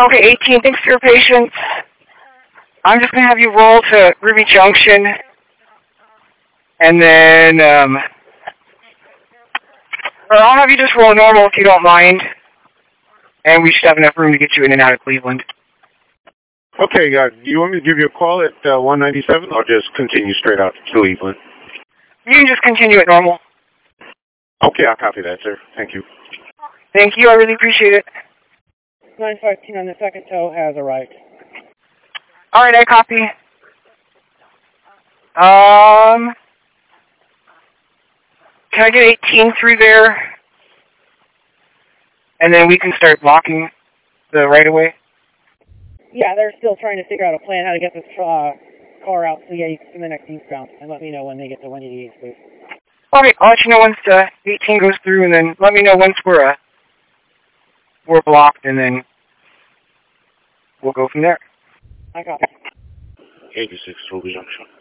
Okay, 18, thanks for your patience. I'm just going to have you roll to Ruby Junction, and then, or I'll have you just roll normal if you don't mind, and we should have enough room to get you in and out of Cleveland. Okay, do you want me to give you a call at 197, or just continue straight out to Cleveland? You can just continue at normal. Okay, I'll copy that, sir. Thank you. Thank you, I really appreciate it. 915 on the second tow has arrived. All right, I copy. Can I get 18 through there? And then we can start blocking the right-of-way? Yeah, they're still trying to figure out a plan how to get this car out to the next eastbound, and let me know when they get to 188, please. Okay, I'll let you know once 18 goes through, and then let me know once we're blocked, and then we'll go from there. I copy. 86 Ruby Junction.